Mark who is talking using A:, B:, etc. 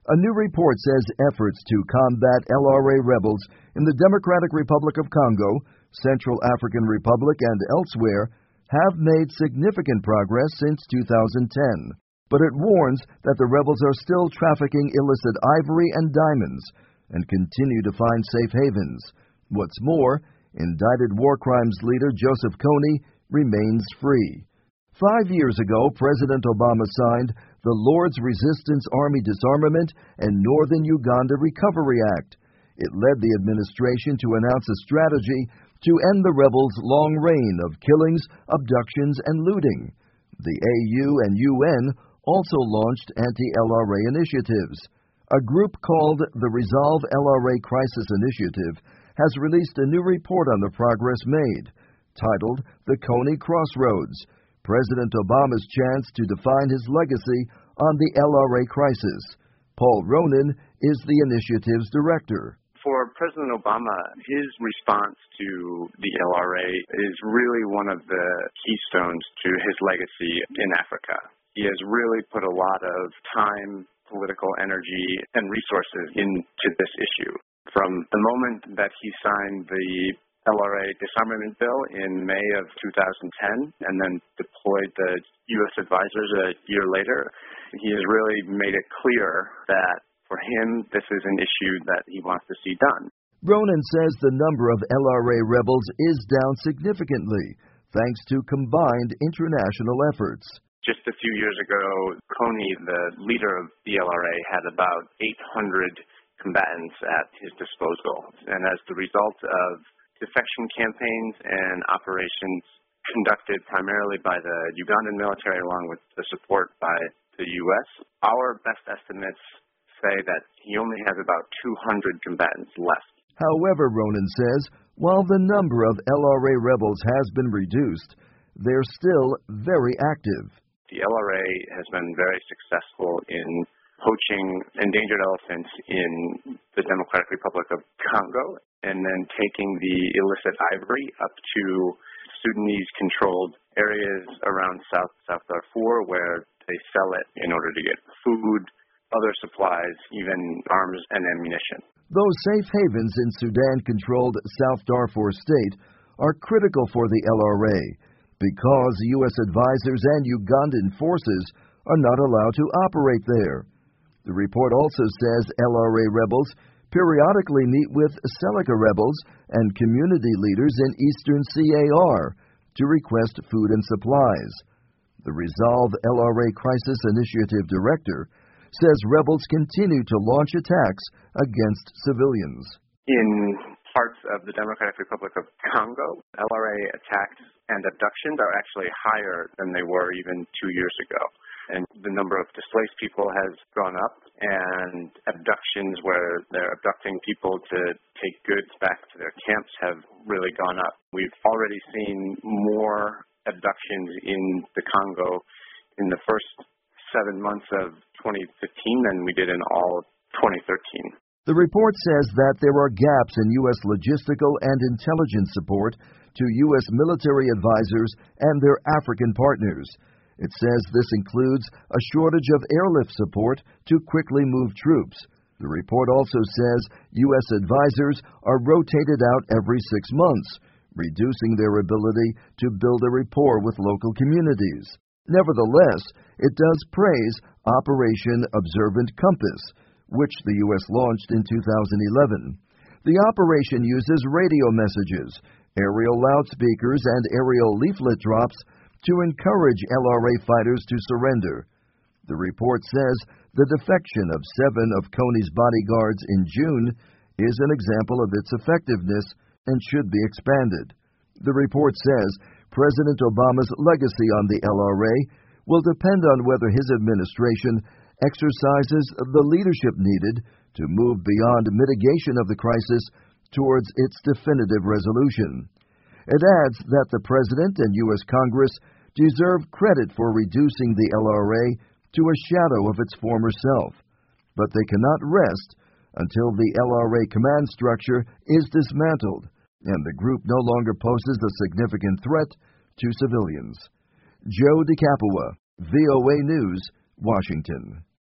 A: A new report says efforts to combat LRA rebels in the Democratic Republic of Congo, Central African Republic, and elsewhere have made significant progress since 2010. But it warns that the rebels are still trafficking illicit ivory and diamonds and continue to find safe havens. What's more, indicted war crimes leader Joseph Kony remains free. 5 years ago, President Obama signed the Lord's Resistance Army Disarmament and Northern Uganda Recovery Act. It led the administration to announce a strategy to end the rebels' long reign of killings, abductions, and looting. The AU and UN also launched anti-LRA initiatives. A group called the Resolve LRA Crisis Initiative has released a new report on the progress made, titled The Kony Crossroads, President Obama's Chance to Define His Legacy on the LRA Crisis. Paul Ronan is the initiative's director.
B: For President Obama, his response to the LRA is really one of the keystones to his legacy in Africa. He has really put a lot of time, political energy, and resources into this issue. From the moment that he signed the LRA disarmament bill in May of 2010 and then deployed the U.S. advisors a year later, he has really made it clear that for him, this is an issue that he wants to see done.
A: Ronan says the number of LRA rebels is down significantly, thanks to combined international efforts.
B: Just a few years ago, Kony, the leader of the LRA, had about 800 combatants at his disposal. And as the result of defection campaigns and operations conducted primarily by the Ugandan military along with the support by the U.S., our best estimates say that he only has about 200 combatants left.
A: However, Ronan says, while the number of LRA rebels has been reduced, they're still very active.
B: The LRA has been very successful in poaching endangered elephants in the Democratic Republic of Congo and then taking the illicit ivory up to Sudanese-controlled areas around South Darfur where they sell it in order to get food, other supplies, even arms and ammunition.
A: Those safe havens in Sudan-controlled South Darfur state are critical for the LRA because U.S. advisors and Ugandan forces are not allowed to operate there. The report also says LRA rebels periodically meet with Seleka rebels and community leaders in eastern CAR to request food and supplies. The Resolve LRA Crisis Initiative director says rebels continue to launch attacks against civilians.
B: In parts of the Democratic Republic of Congo, LRA attacks and abductions are actually higher than they were even 2 years ago. And the number of displaced people has gone up, and abductions where they're abducting people to take goods back to their camps have really gone up. We've already seen more abductions in the Congo in the first 7 months of 2015 than we did in all of 2013.
A: The report says that there are gaps in U.S. logistical and intelligence support to U.S. military advisors and their African partners. It says this includes a shortage of airlift support to quickly move troops. The report also says U.S. advisors are rotated out every 6 months, reducing their ability to build a rapport with local communities. Nevertheless, it does praise Operation Observant Compass, which the U.S. launched in 2011. The operation uses radio messages, aerial loudspeakers, and aerial leaflet drops to encourage LRA fighters to surrender. The report says the defection of 7 of Kony's bodyguards in June is an example of its effectiveness and should be expanded. The report says President Obama's legacy on the LRA will depend on whether his administration exercises the leadership needed to move beyond mitigation of the crisis towards its definitive resolution. It adds that the President and U.S. Congress deserve credit for reducing the LRA to a shadow of its former self, but they cannot rest until the LRA command structure is dismantled and the group no longer poses a significant threat to civilians. Joe DeCapua, VOA News, Washington.